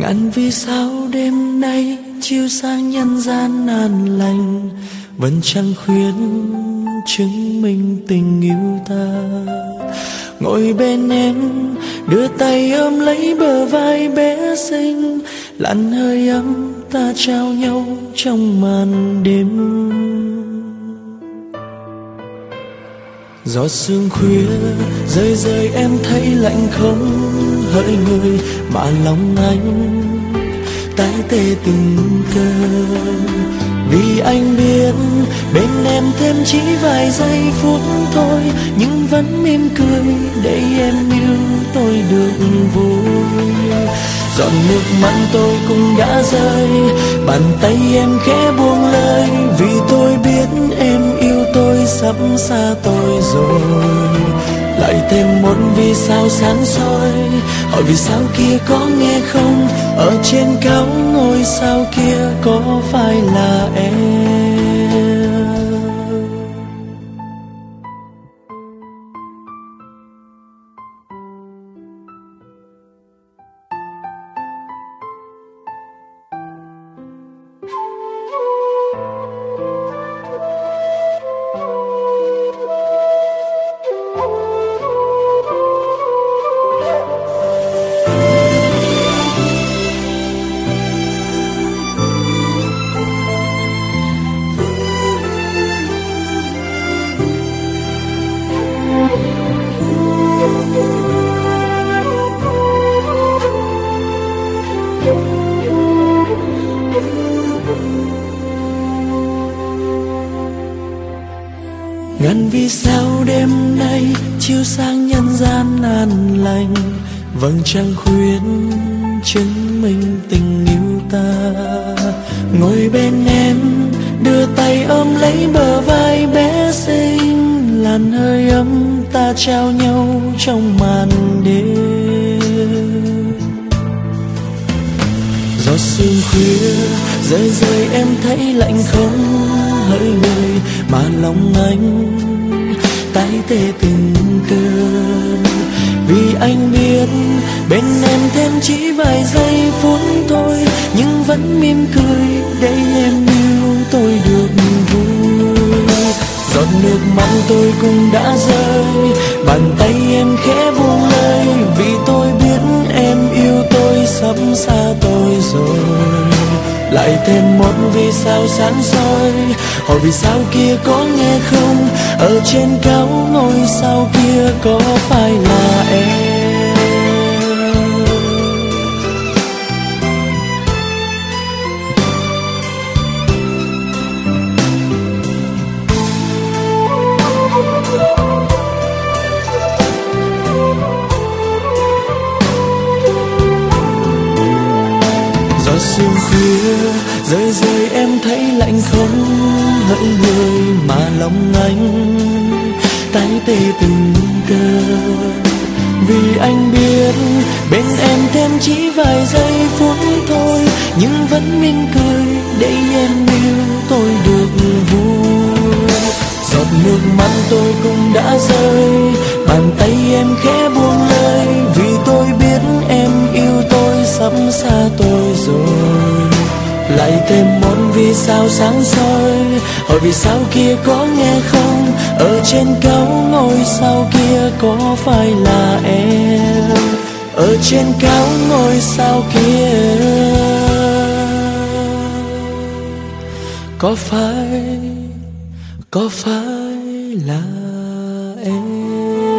Ngàn vì sao đêm nay chiếu sáng nhân gian an lành, vẫn chẳng khuyến chứng minh tình yêu ta. Ngồi bên em đưa tay ôm lấy bờ vai bé xinh, làn hơi ấm ta trao nhau trong màn đêm. Giọt sương khuya rơi rơi em thấy lạnh không hỡi người, mà lòng anh tái tê từng cơn. Vì anh biết bên em thêm chỉ vài giây phút thôi, nhưng vẫn mỉm cười để em yêu tôi được vui. Giọt nước mắt tôi cũng đã rơi, bàn tay em khẽ buông lời, vì tôi biết em yêu tôi sắp xa tôi rồi. Lại thêm một vì sao sáng soi, hỏi vì sao kia có nghe không, ở trên cao ngôi sao kia có phải là em. Ngàn vì sao đêm nay chiếu sáng nhân gian an lành, vầng trăng khuyến chứng minh tình yêu ta. Ngồi bên em đưa tay ôm lấy bờ vai bé xinh, làn hơi ấm ta trao nhau trong màn đêm. Giọt sương khuya rơi rơi em thấy lạnh không hỡi người, mà lòng anh tái tê từng cơn. Vì anh biết bên em thêm chỉ vài giây phút thôi, nhưng vẫn mỉm cười để em yêu tôi được vui. Giọt nước mắt tôi cũng đã rơi, bàn tay em khẽ buông lời, vì tôi biết em yêu tôi sắp xa tôi rồi. Lại thêm một vì sao sáng soi, hỏi vì sao kia có nghe không, ở trên cao ngôi sao kia có phải là em. Giọt sương khuya rơi rơi em thấy lạnh không hỡi người, mà lòng anh tái tê từng cơn. Vì anh biết bên em thêm chỉ vài giây phút thôi, nhưng vẫn mỉm cười để em yêu tôi được vui. Giọt nước mắt tôi cũng đã rơi, bàn tay em khẽ buông lời, vì tôi biết em yêu tôi sắp xa tôi rồi. Lại thêm một vì sao sáng soi, hỏi vì sao kia có nghe không, ở trên cao ngôi sao kia có phải là em. Ở trên cao ngôi sao kia có phải là em.